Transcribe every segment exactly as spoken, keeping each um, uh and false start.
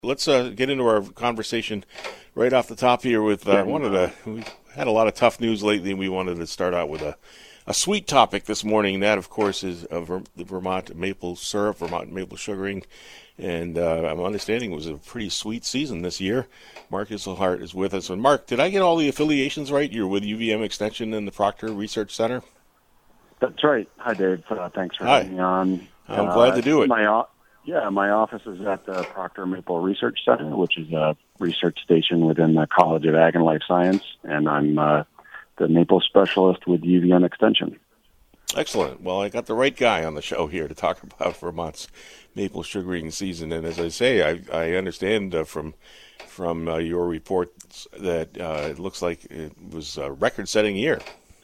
Let's uh, get into our conversation right off the top here with uh, one of the. We had a lot of tough news lately, and we wanted to start out with a, a sweet topic this morning. That, of course, is uh, Ver- the Vermont maple syrup, Vermont maple sugaring, and uh, I'm understanding it was a pretty sweet season this year. Mark Isselhart is with us. And Mark, did I get all the affiliations right? You're with U V M Extension and the Proctor Research Center. That's right. Hi, Dave. Uh, thanks for Hi. having me on. I'm uh, glad to do it. My o- yeah, my office is at the Proctor Maple Research Center, which is a research station within the College of Ag and Life Science, and I'm uh, the maple specialist with U V M Extension. Excellent. Well, I got the right guy on the show here to talk about Vermont's maple sugaring season. And as I say, I, I understand uh, from from uh, your reports that uh, it looks like it was a record-setting year.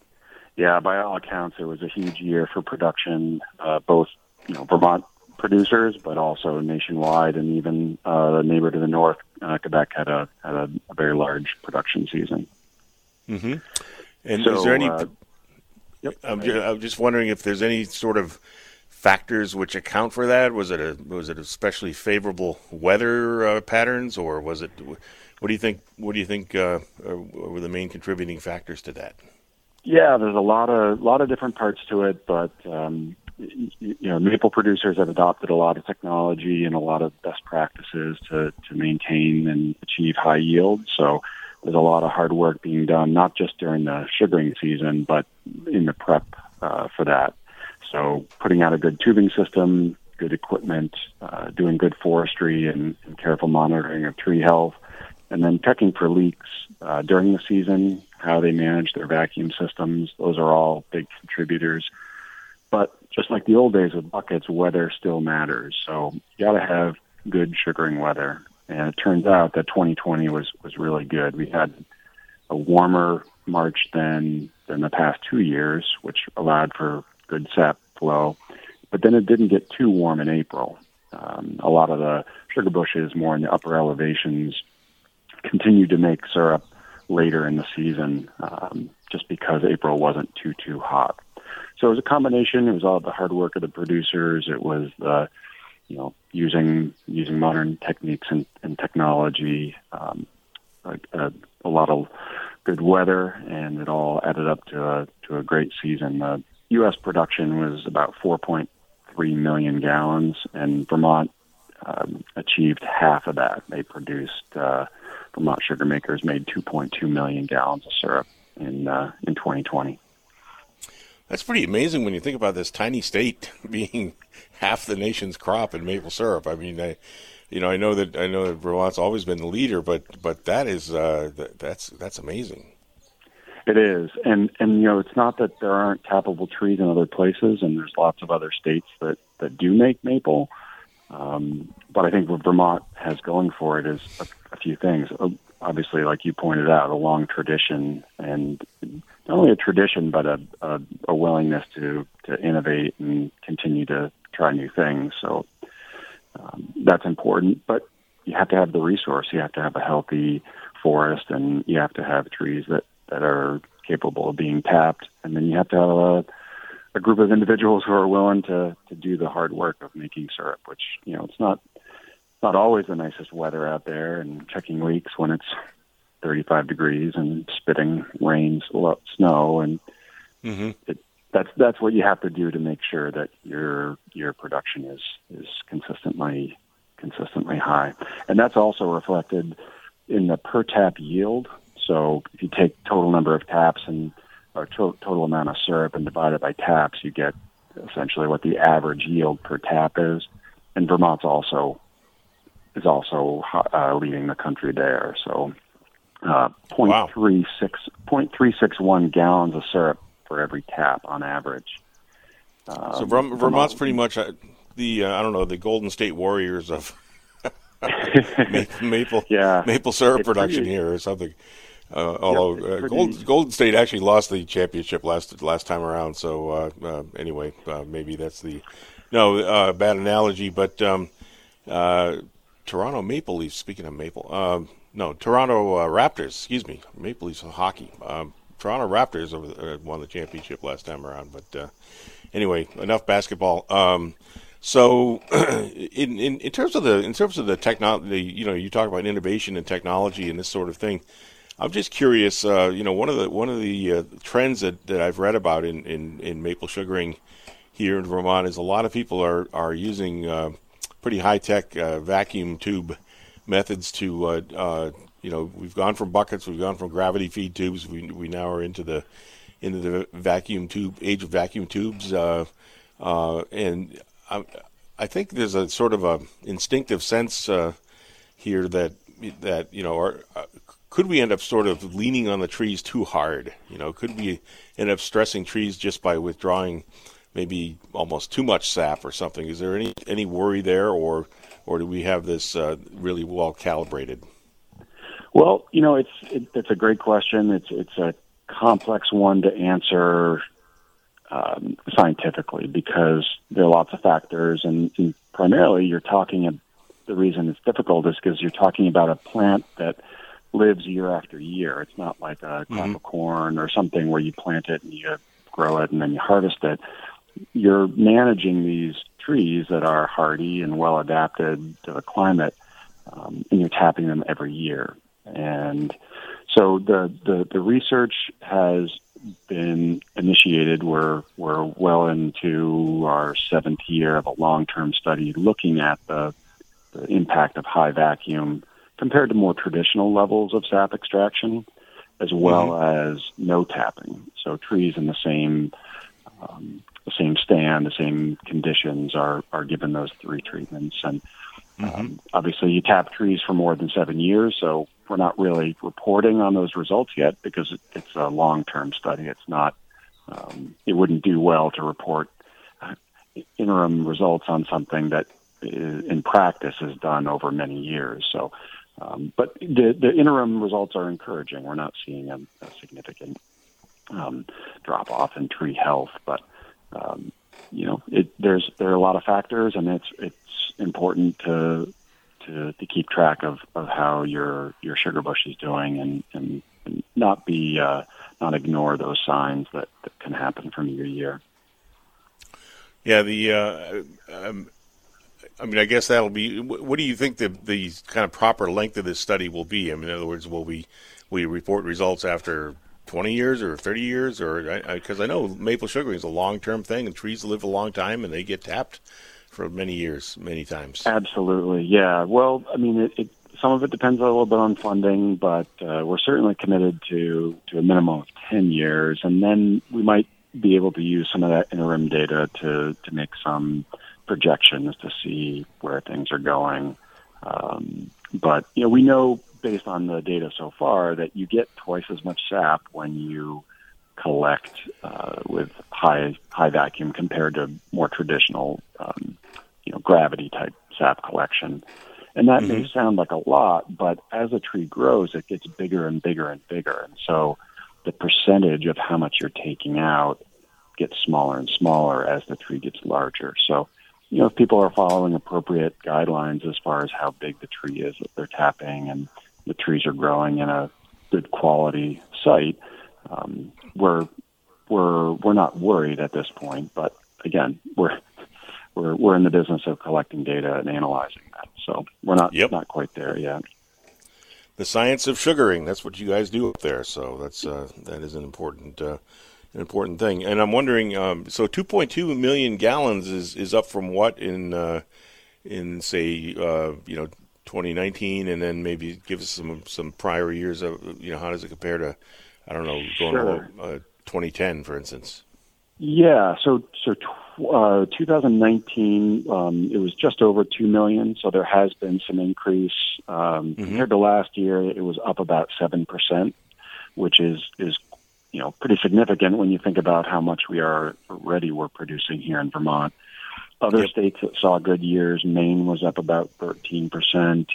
Yeah, by all accounts, it was a huge year for production, uh, both you know Vermont producers, but also nationwide, and even uh, the neighbor to the north, uh, Quebec, had a had a, a very large production season. Mm-hmm. And so, is there any? Uh, yep. I'm just, I'm just wondering if there's any sort of factors which account for that. Was it a was it especially favorable weather uh, patterns, or was it? What do you think? What do you think uh, were the main contributing factors to that? Yeah, there's a lot of lot of different parts to it, but um, you, you know, maple producers have adopted a lot of technology and a lot of best practices to to maintain and achieve high yield. So there's a lot of hard work being done, not just during the sugaring season, but in the prep uh, for that. So putting out a good tubing system, good equipment, uh, doing good forestry and, and careful monitoring of tree health, and then checking for leaks uh, during the season, how they manage their vacuum systems. Those are all big contributors. But just like the old days with buckets, weather still matters. So you got to have good sugaring weather. And it turns out that twenty twenty was, was really good. We had a warmer March than than the past two years, which allowed for good sap flow. But then it didn't get too warm in April. Um, a lot of the sugar bushes, more in the upper elevations, continued to make syrup later in the season, um, just because April wasn't too, too hot. So it was a combination. It was all the hard work of the producers. It was the, you know, using using modern techniques and, and technology, um, a, a, a lot of good weather, and it all added up to a to a great season. The U S production was about four point three million gallons, and Vermont um, achieved half of that. They produced. Uh, Vermont sugar makers made two point two million gallons of syrup in uh, in twenty twenty. That's pretty amazing when you think about this tiny state being half the nation's crop in maple syrup. I mean, I, you know, I know that I know that Vermont's always been the leader, but but that is uh, that, that's that's amazing. It is, and and you know, it's not that there aren't tappable trees in other places, and there's lots of other states that that do make maple. Um, but I think what Vermont has going for it is a, a few things. Obviously, like you pointed out, a long tradition, and not only a tradition, but a, a, a willingness to, to innovate and continue to try new things. So um, that's important, but you have to have the resource. You have to have a healthy forest, and you have to have trees that, that are capable of being tapped. And then you have to have a a group of individuals who are willing to, to do the hard work of making syrup, which, you know, it's not not always the nicest weather out there, and checking leaks when it's thirty-five degrees and spitting rain, snow, and mm-hmm. it, that's that's what you have to do to make sure that your your production is is consistently consistently high. And that's also reflected in the per tap yield. So if you take total number of taps and or to- total amount of syrup and divide it by taps, you get essentially what the average yield per tap is. And Vermont's also is also uh, leading the country there. So uh, Wow. zero point three six one gallons of syrup for every tap on average. Um, so Vermont's Vermont, pretty much uh, the uh, I don't know the Golden State Warriors of maple yeah. maple syrup it's production pretty, here or something. Uh, although yeah, uh, Gold, Golden State actually lost the championship last last time around, so uh, uh, anyway, uh, maybe that's the no uh, bad analogy. But um, uh, Toronto Maple Leafs. Speaking of Maple, um, no Toronto uh, Raptors. Excuse me, Maple Leafs hockey. Um, Toronto Raptors over, uh, won the championship last time around. But uh, anyway, enough basketball. Um, So, in, in in terms of the in terms of the technology, you know, you talk about innovation and technology and this sort of thing. I'm just curious. Uh, you know, one of the one of the uh, trends that, that I've read about in, in, in maple sugaring here in Vermont is a lot of people are are using uh, pretty high tech uh, vacuum tube methods to. Uh, uh, you know, we've gone from buckets, we've gone from gravity feed tubes. We we now are into the into the vacuum tube age of vacuum tubes, uh, uh, and I, I think there's a sort of a instinctive sense uh, here that that you know, are, uh, could we end up sort of leaning on the trees too hard? You know, could we end up stressing trees just by withdrawing maybe almost too much sap or something? Is there any any worry there, or or do we have this uh, really well calibrated? Well, you know, it's it, it's a great question. It's it's a complex one to answer um, scientifically because there are lots of factors, and, and primarily you're talking. The reason it's difficult is because you're talking about a plant that lives year after year. It's not like a crop mm-hmm. of corn or something where you plant it and you grow it and then you harvest it. You're managing these trees that are hardy and well adapted to the climate, um, and you're tapping them every year. And so the, the, the research has been initiated. We're, we're well into our seventh year of a long-term study looking at the, the impact of high vacuum compared to more traditional levels of sap extraction, as well mm-hmm. as no tapping. So trees in the same um, the same stand, the same conditions are, are given those three treatments. And um, mm-hmm. obviously you tap trees for more than seven years, so we're not really reporting on those results yet because it, it's a long-term study. It's not, um, it wouldn't do well to report uh, interim results on something that is, in practice is done over many years. So, um, but the, the interim results are encouraging. We're not seeing a, a significant um, drop-off in tree health, but um, you know, it, there's there are a lot of factors, and it's it's important to to, to keep track of, of how your your sugar bush is doing, and, and, and not be uh, not ignore those signs that, that can happen from year to year. Yeah, the uh, um, I mean, I guess that'll be. What do you think the the kind of proper length of this study will be? I mean, in other words, will we we report results after twenty years or thirty years, or because I, I, I know maple sugaring is a long-term thing, and trees live a long time, and they get tapped for many years, many times. Absolutely, yeah. Well, I mean, it, it, some of it depends a little bit on funding, but uh, we're certainly committed to, to a minimum of ten years, and then we might be able to use some of that interim data to, to make some projections to see where things are going. Um, but, you know, we know based on the data so far that you get twice as much sap when you collect uh, with high high vacuum compared to more traditional, um, you know, gravity type sap collection. And that mm-hmm. may sound like a lot, but as a tree grows, it gets bigger and bigger and bigger. And so the percentage of how much you're taking out gets smaller and smaller as the tree gets larger. So, you know, if people are following appropriate guidelines as far as how big the tree is that they're tapping, and the trees are growing in a good quality site, um, we're we're we're not worried at this point. But again, we're we're we're in the business of collecting data and analyzing that, so we're not yep. not quite there yet. The science of sugaring—that's what you guys do up there. So that's uh, that is an important uh, an important thing. And I'm wondering, um, so two point two million gallons is, is up from what in uh, in say uh, you know. twenty nineteen, and then maybe give us some some prior years of, you know, how does it compare to, I don't know, going sure. to uh, twenty ten, for instance? Yeah, so so tw- uh, twenty nineteen, um, it was just over two million, so there has been some increase. Um, mm-hmm. Compared to last year, it was up about seven percent, which is, is, you know, pretty significant when you think about how much we are already we're producing here in Vermont. Other yep. states that saw good years, Maine was up about thirteen percent.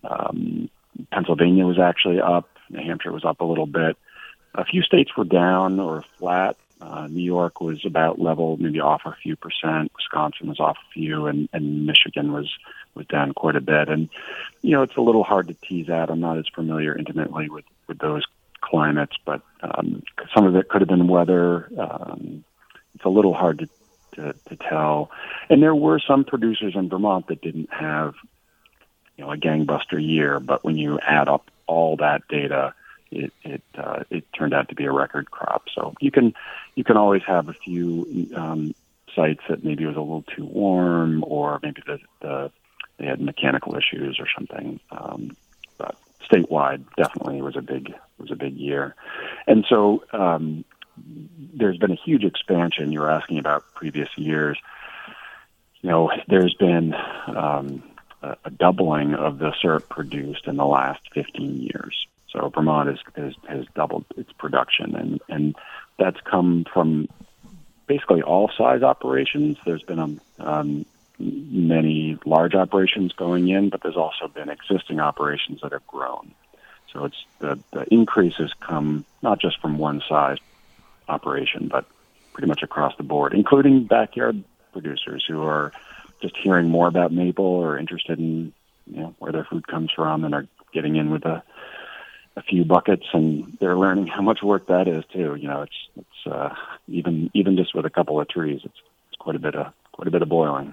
Um, Pennsylvania was actually up. New Hampshire was up a little bit. A few states were down or flat. Uh, New York was about level, maybe off a few percent. Wisconsin was off a few, and, and Michigan was, was down quite a bit. And, you know, it's a little hard to tease out. I'm not as familiar intimately with, with those climates, but um, some of it could have been weather. Um, it's a little hard to to, to tell. And there were some producers in Vermont that didn't have, you know, a gangbuster year, but when you add up all that data, it it uh, it turned out to be a record crop. So you can you can always have a few um, sites that maybe it was a little too warm, or maybe the, the they had mechanical issues or something. Um, but statewide, definitely was a big was a big year, and so um, there's been a huge expansion. You were asking about previous years. You know, there's been um, a, a doubling of the syrup produced in the last fifteen years. So Vermont has, has, has doubled its production, and, and that's come from basically all size operations. There's been um, um, many large operations going in, but there's also been existing operations that have grown. So it's the, the increases come not just from one size operation, but pretty much across the board, including backyard producers who are just hearing more about maple or interested in, you know, where their food comes from, and are getting in with a a few buckets, and they're learning how much work that is too. You know, it's it's uh, even even just with a couple of trees, it's it's quite a bit of quite a bit of boiling.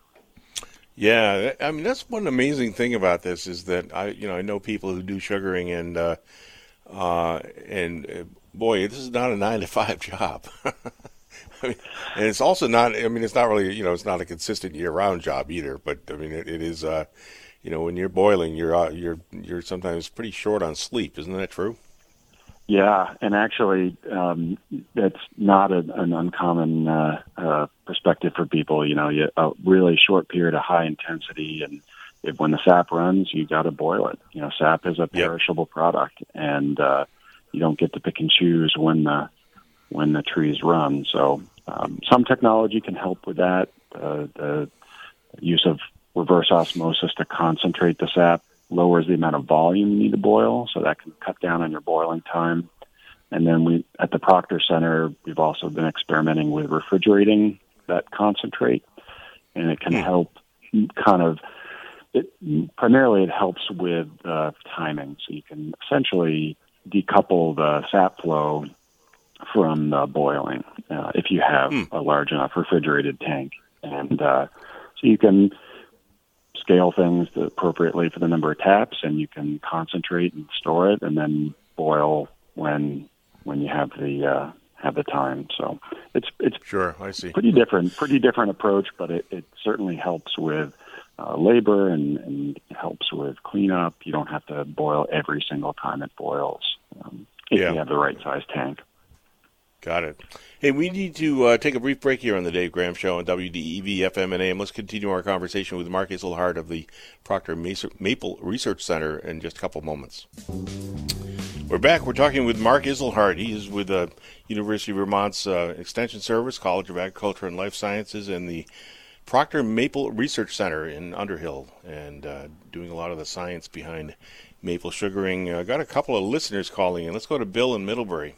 Yeah, I mean that's one amazing thing about this is that I you know I know people who do sugaring, and uh, uh, and uh, boy, this is not a nine to five job. I mean, and it's also not. I mean, it's not really you know it's not a consistent year round job either. But I mean, it, it is. Uh, You know, when you're boiling, you're uh, you're you're sometimes pretty short on sleep. Isn't that true? Yeah, and actually, um, that's not a, an uncommon uh, uh, perspective for people. You know, you, a really short period of high intensity, and if, when the sap runs, you got to boil it. You know, sap is a perishable yep. product, and uh, you don't get to pick and choose when the when the trees run. So, um, some technology can help with that. Uh, the use of reverse osmosis to concentrate the sap lowers the amount of volume you need to boil, so that can cut down on your boiling time. And then we, at the Proctor Center, we've also been experimenting with refrigerating that concentrate, and it can help kind of, it, primarily it helps with uh, timing. So you can essentially decouple the sap flow from the boiling uh, if you have mm. a large enough refrigerated tank. And uh, so you can scale things appropriately for the number of taps, and you can concentrate and store it, and then boil when when you have the uh, have the time. So it's it's sure I see pretty different, pretty different approach, but it, it certainly helps with uh, labor and, and helps with cleanup. You don't have to boil every single time it boils um, if yeah. you have the right size tank. Got it. Hey, we need to uh, take a brief break here on the Dave Graham Show on W D E V F M and A M. Let's continue our conversation with Mark Iselhart of the Proctor Maple Research Center in just a couple moments. We're back. We're talking with Mark Iselhart. He is with the University of Vermont's uh, Extension Service, College of Agriculture and Life Sciences, and the Proctor Maple Research Center in Underhill, and uh, doing a lot of the science behind maple sugaring. Uh, got a couple of listeners calling in. Let's go to Bill in Middlebury.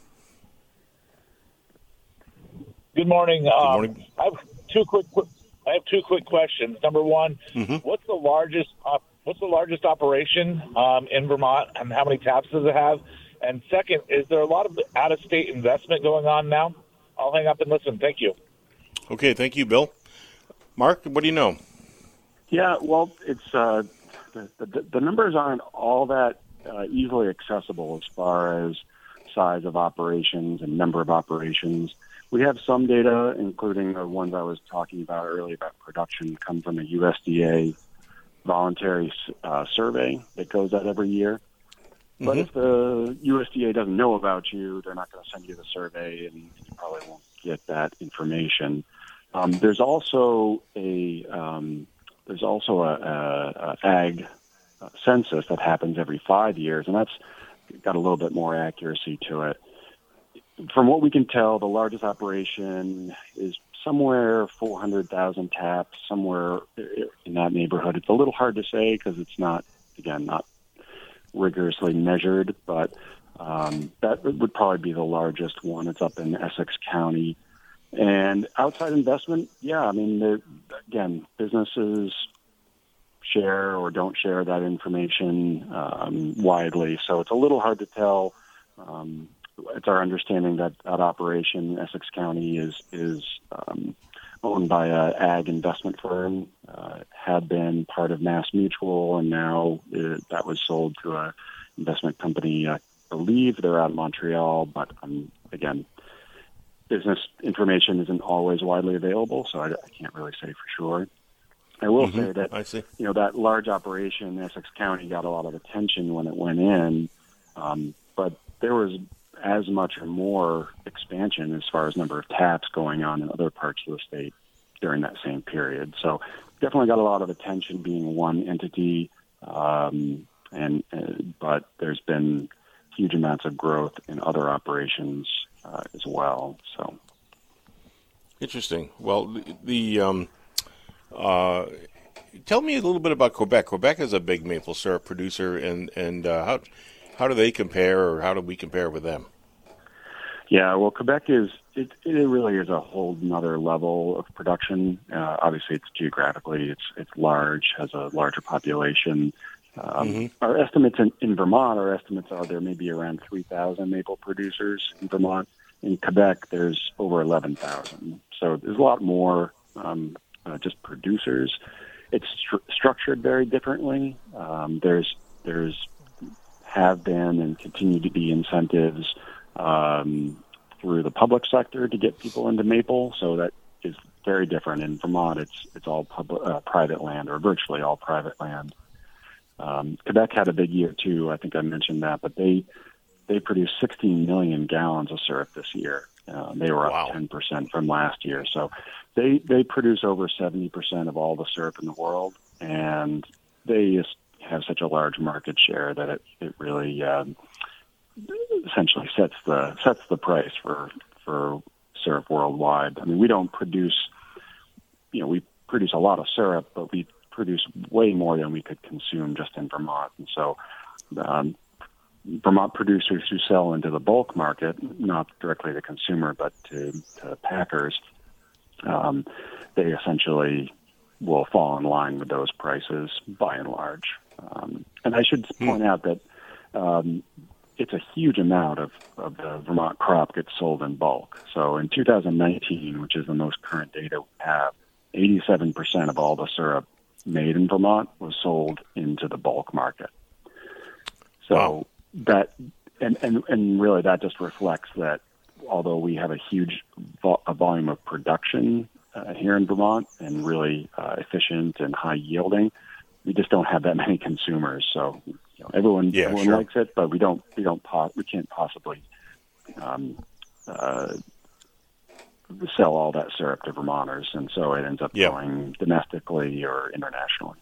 Good morning. Good morning. Um, I have two quick. I have two quick questions. Number one, mm-hmm. what's the largest? Uh, what's the largest operation um, in Vermont, and how many taps does it have? And second, is there a lot of out-of-state investment going on now? I'll hang up and listen. Thank you. Okay, thank you, Bill. Mark, what do you know? Yeah, well, it's uh, the, the the numbers aren't all that uh, easily accessible as far as size of operations and number of operations. We have some data, including the ones I was talking about earlier about production, come from a U S D A voluntary uh, survey that goes out every year. But mm-hmm. if the U S D A doesn't know about you, they're not going to send you the survey, and you probably won't get that information. Um, there's also a um, there's also a, a, a ag census that happens every five years, and that's got a little bit more accuracy to it. From what we can tell, the largest operation is somewhere four hundred thousand taps, somewhere in that neighborhood. It's a little hard to say because it's not, again, not rigorously measured, but um, that would probably be the largest one. It's up in Essex County. And outside investment, yeah, I mean, again, businesses share or don't share that information um, widely, so it's a little hard to tell. Um, It's our understanding that that operation, Essex County, is is um, owned by a ag investment firm, uh, had been part of Mass Mutual, and now it, that was sold to a investment company. I believe they're out of Montreal, but um, again, business information isn't always widely available, so I, I can't really say for sure. I will mm-hmm. say that I see. you know that large operation, Essex County, got a lot of attention when it went in, um, but there was as much or more expansion as far as number of taps going on in other parts of the state during that same period. So definitely got a lot of attention being one entity, um, and uh, but there's been huge amounts of growth in other operations uh, as well. So interesting. Well, the, the um, uh, tell me a little bit about Quebec. Quebec is a big maple syrup producer, and and uh, how how do they compare, or how do we compare with them? Yeah, well, Quebec is, it, it really is a whole nother level of production. Uh, obviously, it's geographically, it's it's large, has a larger population. Um, mm-hmm. Our estimates in, in Vermont, our estimates are there may be around three thousand maple producers in Vermont. In Quebec, there's over eleven thousand. So there's a lot more um, uh, just producers. It's stru- structured very differently. Um, there's there's have been and continue to be incentives Um, through the public sector to get people into maple, so that is very different. In Vermont, it's it's all public, uh, private land, or virtually all private land. Um, Quebec had a big year too. I think I mentioned that, but they they produced sixteen million gallons of syrup this year. Uh, they were up wow. ten percent from last year. So they they produce over seventy percent of all the syrup in the world, and they just have such a large market share that it it really um, essentially sets the sets the price for for syrup worldwide. I mean, we don't produce, you know, we produce a lot of syrup, but we produce way more than we could consume just in Vermont. And so, um, Vermont producers who sell into the bulk market, not directly to consumer, but to, to packers, um, they essentially will fall in line with those prices by and large. Um, and I should point out that um, it's a huge amount of, of the Vermont crop gets sold in bulk. So in two thousand nineteen, which is the most current data we have, eighty-seven percent of all the syrup made in Vermont was sold into the bulk market. So wow. that, and, and, and really that just reflects that although we have a huge vo- a volume of production uh, here in Vermont and really uh, efficient and high yielding, we just don't have that many consumers. So, you know, everyone, yeah, everyone sure. likes it, but we don't, we don't, po- we can't possibly um, uh, sell all that syrup to Vermonters, and so it ends up yeah. going domestically or internationally.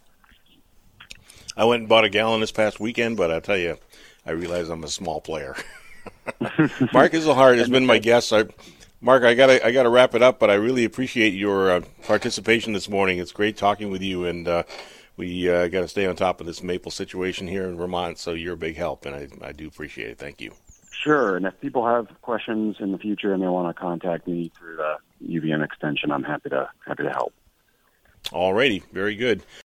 I went and bought a gallon this past weekend, but I tell you, I realize I'm a small player. Mark Iselhart has been my guest. I, Mark, I gotta, I gotta wrap it up, but I really appreciate your uh, participation this morning. It's great talking with you, and uh, we uh, got to stay on top of this maple situation here in Vermont. So you're a big help, and I, I do appreciate it. Thank you. Sure, and if people have questions in the future and they want to contact me through the U V M extension, I'm happy to happy to help. All righty, very good.